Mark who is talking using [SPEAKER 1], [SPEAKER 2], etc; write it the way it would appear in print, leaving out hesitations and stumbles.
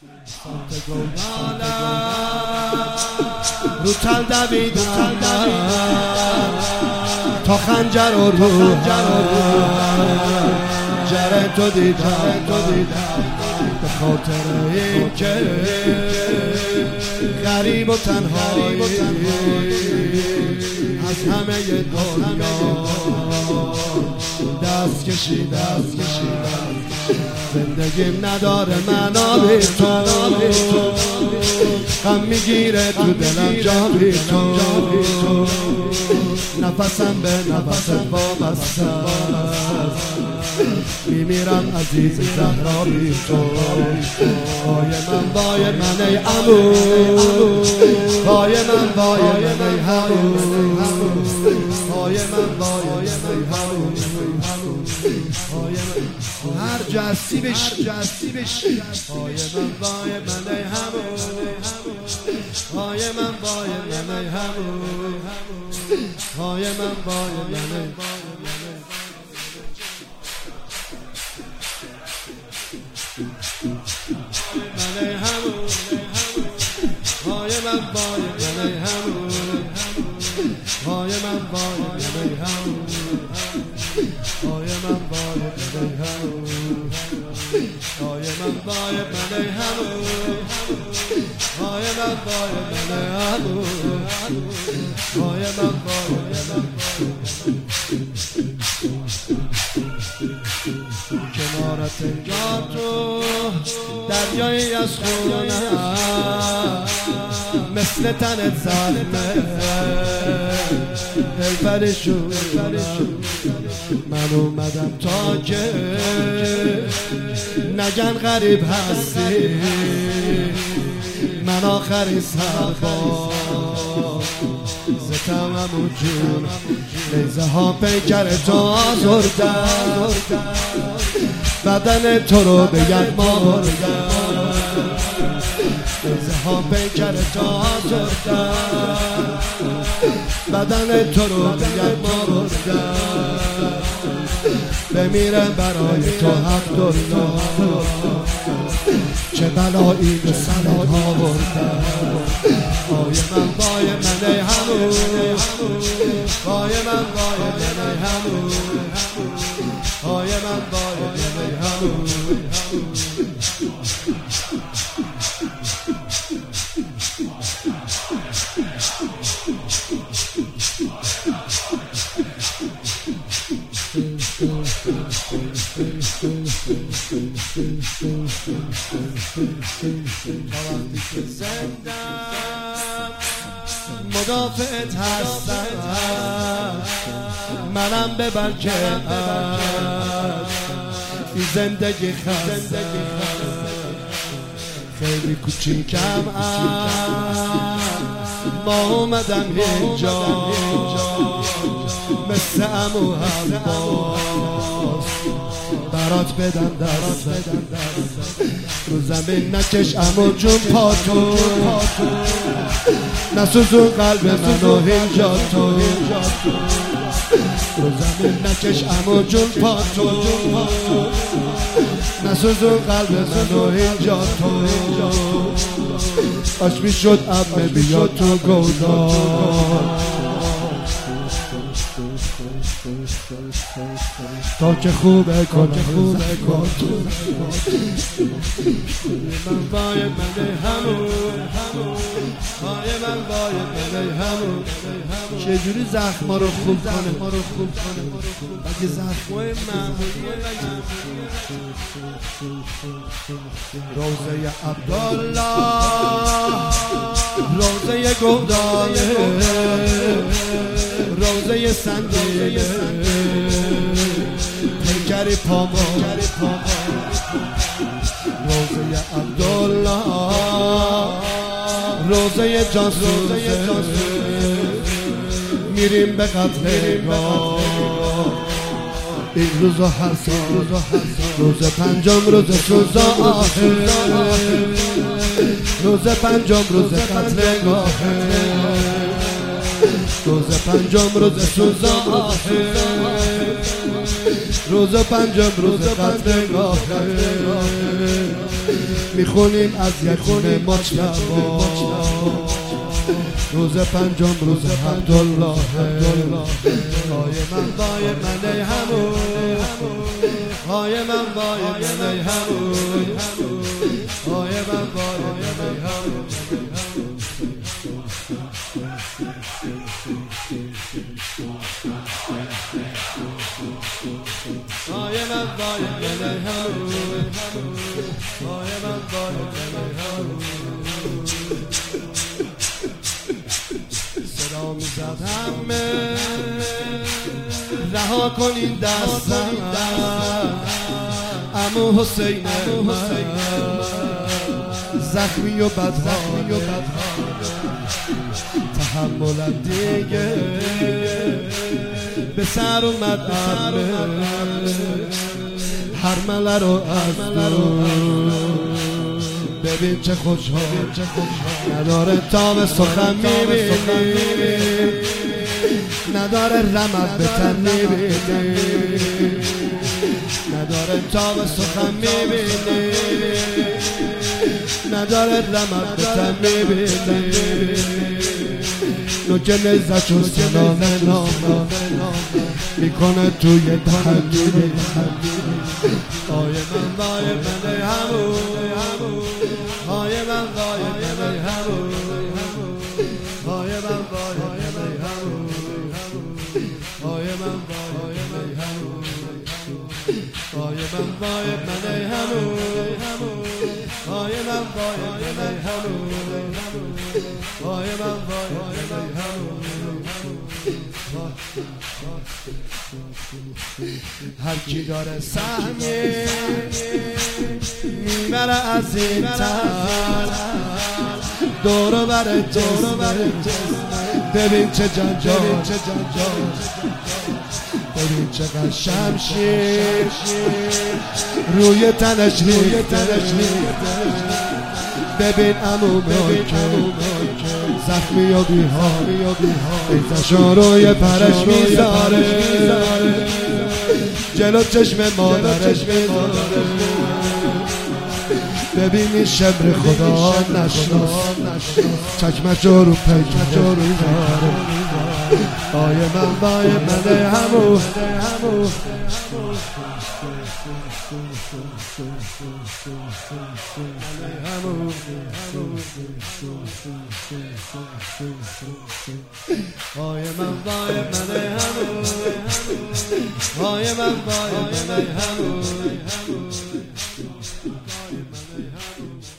[SPEAKER 1] رو تن دویدم تا خنجر و رو جره تو دیدم به خاطر این که غریب و تنهایی از همه دنیا دست کشیدم زندگیم نداره معنا بی تو غم میگیره تو دلم جا بی تو نفسم به نفسم وابسته میمیرم عزیز زهرا بی تو وای من ای عمو وای من ای عمو وای من ای عمو هر جا هستی بشی وای من ای عمو وای من ای عمو وای من ای کنارت انگار تو دریایی از خونم مثل تنت ظلمه دل پریشونم من اومدم تا که نگن غریب هستی من آخری سرباز ستمم و جون نیزه ها پیکر تو آزردن بدن تو رو به یک ما بردن نیزه ها پیکر تو آزردن بدن تو رو به یک ما بردن بمیرم برای تو حق دنیا چه بلایی به سرت ها بردن وای من ای عمو وای من ای عمو وای من ای عمو مدافعت هستم منم ببر که این زندگی خست خیلی کوچیکم ما اومدم اینجا مثل عمو عباس برات بدم دست رو زمین نکش عمو جون پاتو نسوزون قلب منو اینجا تو رو زمین نکش عمو جون پاتو نسوزون قلب منو اینجا تو باش میشد عمه بیا تو گودار تا که خوبه کن من وای من ای عمو وای من ای عمو چجوری زخما رو خوب کنه اگه زخمای معمولی روزه عبدالله روزه گوداله روزه سنگیه پیکری پاما روزه عبدالله روزه جاسوسه میریم به قتلگاه این روز و هر سال روز پنجم روز سوزا روز پنجم روز قتلگاه روز پنجم روز سوزا روز پنجم روز قتلگاه میخونیم از یتیم مجتبی روز پنجم روز عبدالله های من وای من ای همون های من وای من ای همون های من وای من ای همون های من وای من ای همون های من وای من ای همون صدا میزد همه رها کنین دستم عمو حسین زخمی و بدها تحملم دیگه به سر اومد هرمله رو از ببین چه خوشحال نداره تاب سخن میبینی نداره رمز به تن میبینی نداره تاب سخن میبینی نداره رمز به تن میبینی نوک نزد و سلام نام میکنه توی دهنی های من وای من ای همون های من وای من ای همون های من وای من ای همون های من وای من ای همون های من وای من ای همون های من وای من ای همون های من وای من ای همون هر کی داره سهمی میبره از این تن دور بره ببین چه جنجال ببین چقدر شمشیر روی تنش ریخته ببین عمو زخمی و بیحال ایزشان روی پرش میذاره جلو چشم مادرش میذاره ببینی شمر خدا نشناس چشمش رو پیکش رو میذاره آی من وای من همو های من وای من همو های من وای من همو